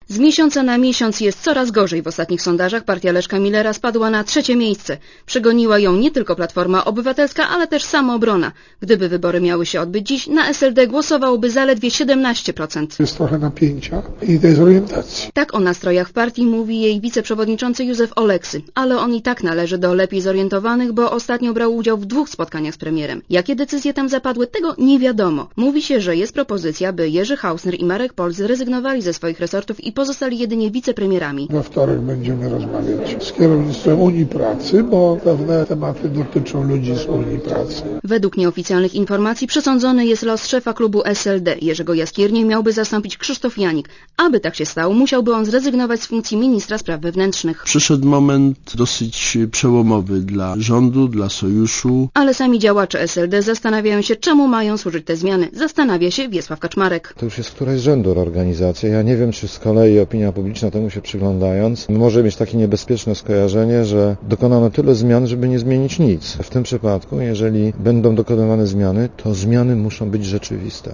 Z miesiąca na miesiąc jest coraz gorzej. W ostatnich sondażach partia Leszka Millera spadła na 3. miejsce. Przegoniła ją nie tylko Platforma Obywatelska, ale też Samoobrona. Gdyby wybory miały się odbyć dziś, na SLD głosowałoby zaledwie 17%. Jest trochę napięcia i dezorientacji. Tak o nastrojach w partii mówi jej wiceprzewodniczący Józef Oleksy, ale on i tak należy do lepiej zorientowanych, bo ostatnio brał udział w 2 spotkaniach z premierem. Jakie decyzje tam zapadły, tego nie wiadomo. Mówi się, że jest propozycja, by Jerzy Hausner i Marek Pol zrezygnowali ze swoich resortów i pozostali jedynie wicepremierami. We wtorek będziemy rozmawiać z kierownictwem Unii Pracy, bo pewne tematy dotyczą ludzi z Unii Pracy. Według nieoficjalnych informacji przesądzony jest los szefa klubu SLD. Jerzego Jaskiernię miałby zastąpić Krzysztof Janik. Aby tak się stało, musiałby on zrezygnować z funkcji ministra spraw wewnętrznych. Przyszedł moment dosyć przełomowy dla rządu, dla sojuszu. Ale sami działacze SLD zastanawiają się, czemu mają służyć te zmiany. Zastanawia się Wiesław Kaczmarek. To już jest któraś z rzędu reorganizacja. Ja nie wiem, czy z kolei opinia publiczna temu się przyglądając może mieć takie niebezpieczne skojarzenie, że dokonano tyle zmian, żeby nie zmienić nic. W tym przypadku, jeżeli będą dokonywane zmiany, to zmiany muszą być rzeczywiste.